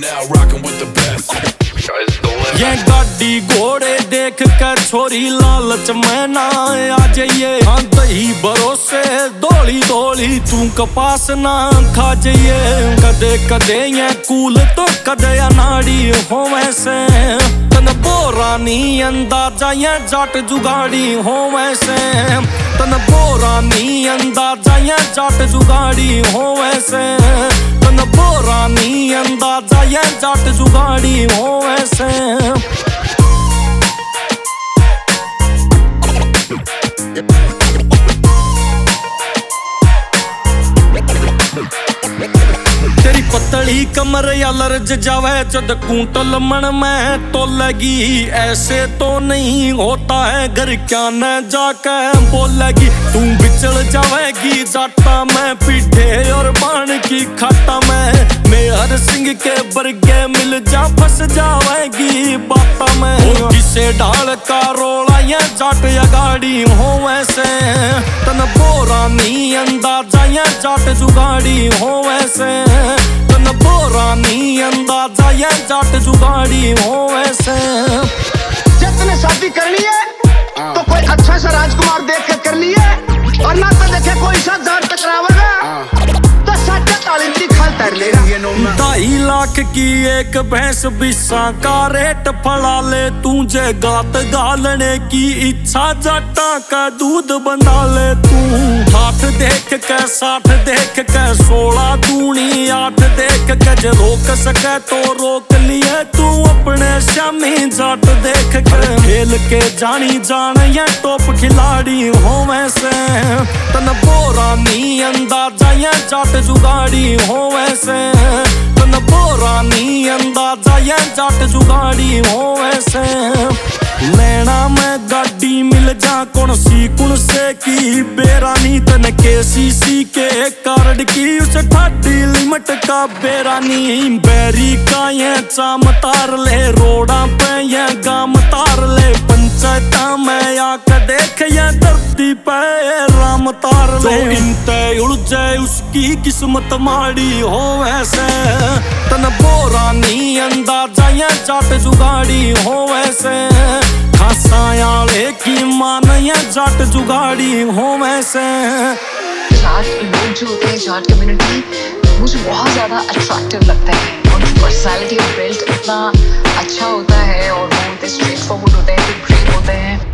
now rocking with the best. ये गाड़ी घोड़े देख कर छोरी लालच में ना आ जाइए। हाँ दही भरोसे दौड़ी दौड़ी तू कपास ना खा जाइए। कदे कदे ये कूल तो कदे अनाड़ी हो वैसे तन बोरानी अंदाजा ये जाट जुगाड़ी हो वैसे तन बोरानी अंदाजा ये जाट जुगाड़ी हो वैसे तन बोरानी अंदाजा ये जाट जुगाड़ी हो वैसे। तेरी पतली कमर या लर्ज जावे जद कुंटल मन में तो लगी। ऐसे तो नहीं होता है घर क्या न जाके बोलेगी। तू बिचल जावेगी जाटा में पीठे और बाण की खाटा में। मेहर सिंह के बरगे मिल जा फंस जावेगी बाटा में। किसे ढाल का रोला ये जाट या गाड़ी हो वैसे तन बोरानी अंदाजा ये जाट जुगाड़ी हो वैसे तन बोरानी अंदाजा ये जाट जुगाड़ी हो वैसे। जब तूने शादी करनी है तो कोई अच्छा सा राजकुमार देख के कर लिए और ना तो देखे कोई सा जाट टकरावेगा तो साटा तालिंदी खाल तर लेगा। 2.5 लाख की एक भैंस बिस्सा का रेट फड़ा ले तुझे गात गालने की इच्छा जाटा का दूध बंधा ले तू। 8 देख के 60 देख के 16 दूनी 8 देख के जे रोक सके तो रोक लिए तू अपने श्यामी जाट देख के। खेल के जानी जान ये टॉप खिलाड़ी हो वैसे तन बोरानी अंदाजा ये जाट जुगाड़ी हो वैसे तन बोरानी अंदाजा ये जाट जुगाड़ी हो वैसे। लेना में गाड़ी मिल जा कौन से की बेरानी तन KCC के कार्ड की उस ठाडी लिमिट का बेरानी। बैरी का ये चाम तार ले रोड़ा पे ये गाम तार ले पंचायत में आके देख ये धरती पे राम तार ले। इनते उलझे उसकी किस्मत माड़ी हो वैसे तन बोरानी अंदाजा ये जाट जुगाड़ी हो वैसे खासायाले की मान ये जाट जुगाड़ी हो वैसे। जाट लोग जो होते हैं जाट कम्युनिटी मुझे बहुत ज़्यादा अट्रैक्टिव लगता है। उनकी पर्सनैलिटी और बिल्ड इतना अच्छा होता है और वो स्ट्रेट फॉरवर्ड होते हैं, ग्रेट होते हैं।